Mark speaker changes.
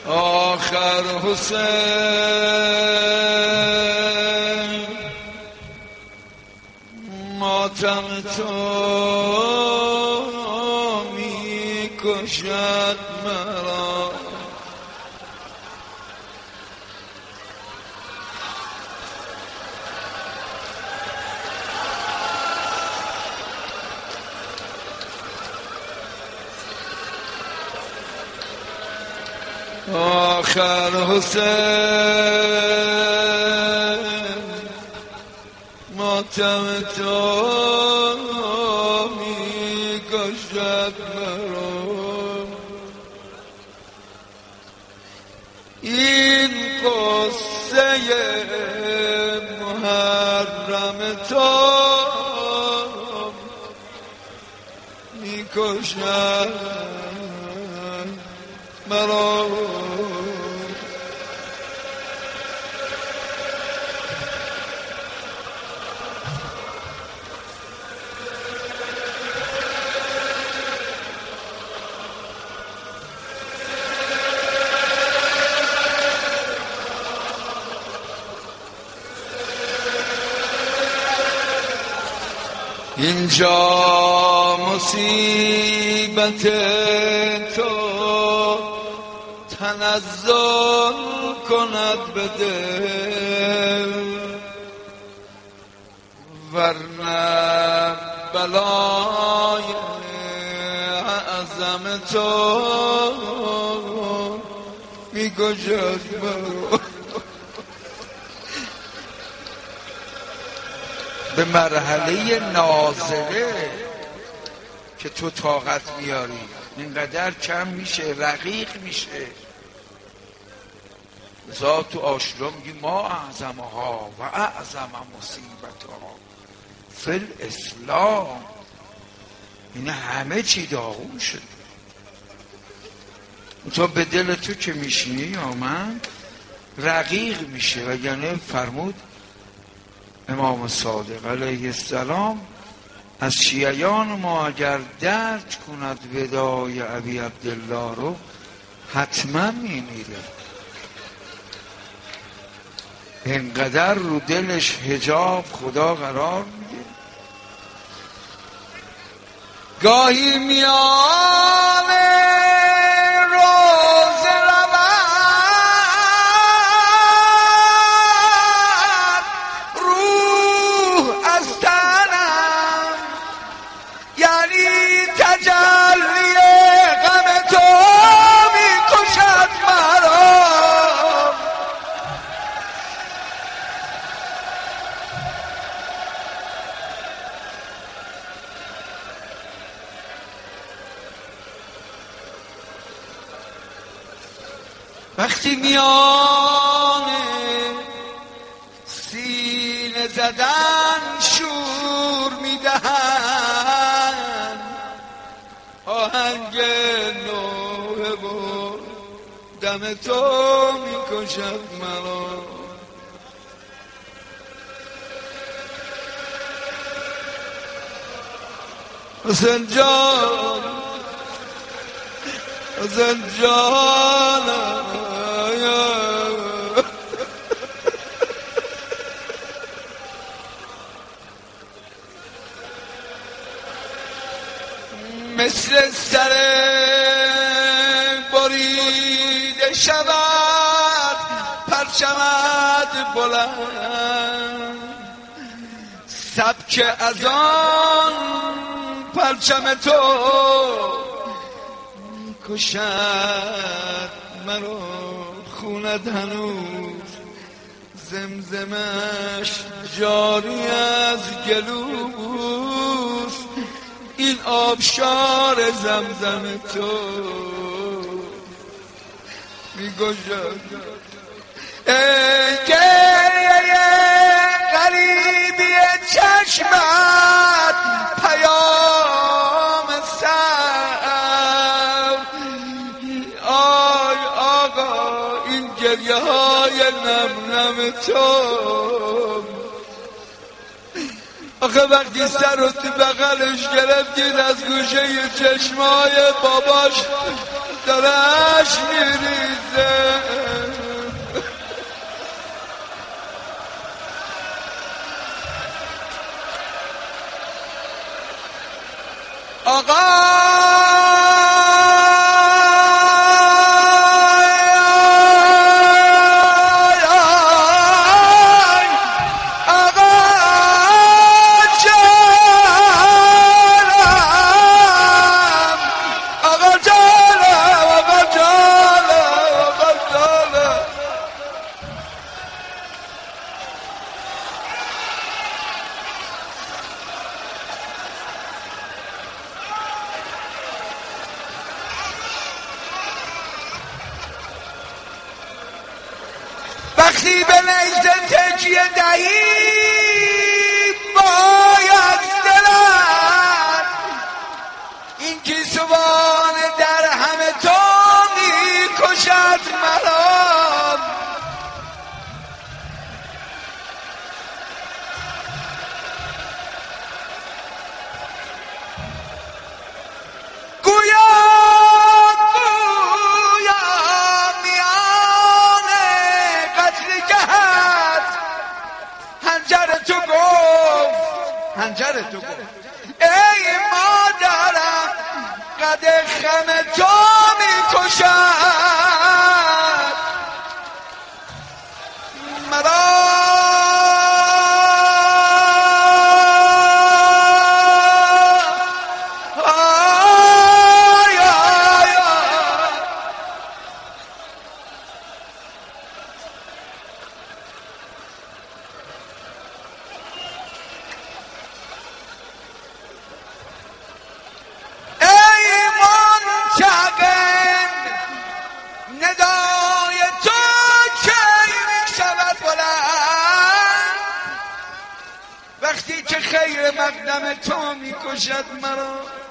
Speaker 1: آخر حسین ماتم تو می کشد مرا. آخر حسین ماتم تو می کشد مرا. این قصه محرم تو می کشد مرا. اینجا مصیبت تو تنزل کند به دل، ورنه بلای اعظم تو می کشد مرا. به مرحله نازله که تو طاقت میاری اینقدر کم میشه، رقیق میشه. ذات تو آشورا میگی ما اعظمها و اعظم مصیبتها فی الاسلام. این همه چی داغون شد. تو به دل تو که میشینی یا من رقیق میشه. و یعنی فرمود امام صادق علیه السلام از شیعیان ما اگر درک کند ودای ابی عبدالله رو حتما میمیره. اینقدر رو دلش حجاب خدا قرار میده. گاهی میانه وقتی میانه سینه زدن شور میدهن، آهنگ نوحه و دم تو میکشد مرا. حسین جان، حسین جانم، مثل سر بریده شود پرچمت بلند، سبک از آن پرچم تو کشد مرا. خونت هنوز زمزمش جاری از گلوست، این آبشار زمزم تو می کشد. ای گریه غریبی چشمت پیام سر، آی آقا این گریه های نم نم تو. آخه وقتی سر رو تو بغلش گرفتید از گوشه چشمای باباش دارش میریزه. وقتی به نیزه تکیه دهی باید دلت این گیسوان در همه تو می کشد مرا. گویا میان قتل جهت هنجر تو گفت ای مادرم قد خم تو می کشد مرا. ندای تو کی می شود بلند وقتی که خیر مقدم تو می کشد مرا.